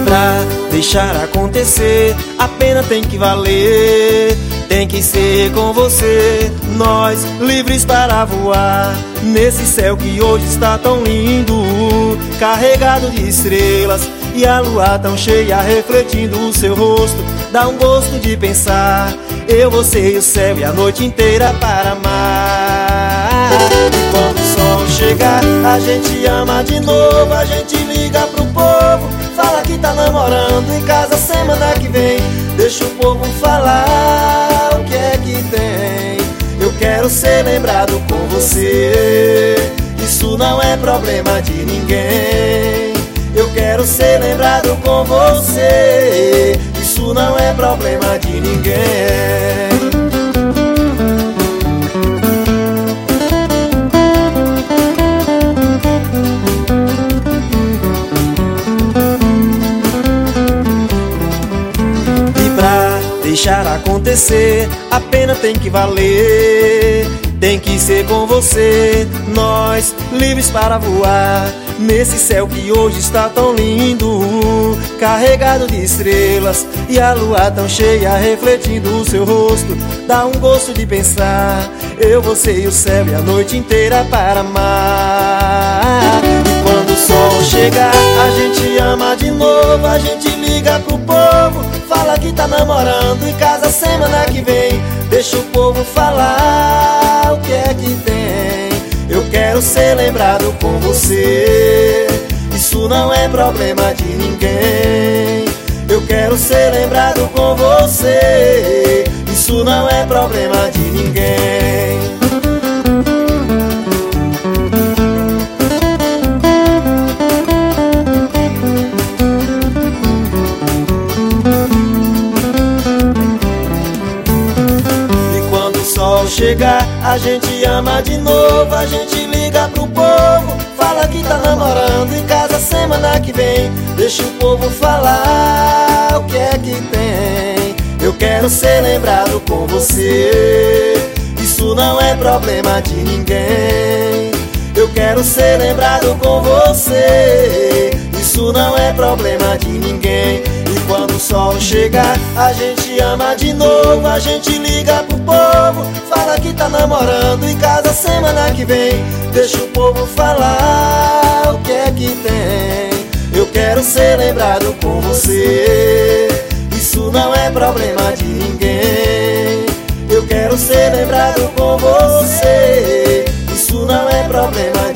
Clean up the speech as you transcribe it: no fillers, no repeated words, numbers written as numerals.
pra deixar acontecer, a pena tem que valer. Tem que ser com você, nós livres para voar nesse céu que hoje está tão lindo, carregado de estrelas, e a lua tão cheia refletindo o seu rosto. Dá um gosto de pensar, eu, você e o céu e a noite inteira para amar. E quando o sol chegar, a gente ama de novo, a gente liga pro povo, fala que tá namorando em casa semana que vem. Deixa o povo falar o que é que tem. Eu quero ser lembrado com você, isso não é problema de ninguém. Eu quero ser lembrado com você, isso não é problema de ninguém. Deixar acontecer, a pena tem que valer. Tem que ser com você, nós livres para voar nesse céu que hoje está tão lindo, carregado de estrelas, e a lua tão cheia refletindo o seu rosto. Dá um gosto de pensar, eu, você e o céu e a noite inteira para amar. E quando o sol chegar, a gente ama de novo, a gente liga pro povo, fala que tá namorando em casa semana que vem. Deixa o povo falar o que é que tem. Eu quero ser lembrado com você, isso não é problema de ninguém. Eu quero ser lembrado com você, isso não é problema de ninguém. Chegar, a gente ama de novo, a gente liga pro povo, fala que tá namorando em casa semana que vem. Deixa o povo falar o que é que tem. Eu quero ser lembrado com você, isso não é problema de ninguém. Eu quero ser lembrado com você, isso não é problema de ninguém. E quando o sol chegar, a gente ama de novo, a gente liga pro povo, fala que tá namorando em casa semana que vem. Deixa o povo falar o que é que tem. Eu quero ser lembrado com você, isso não é problema de ninguém. Eu quero ser lembrado com você, isso não é problema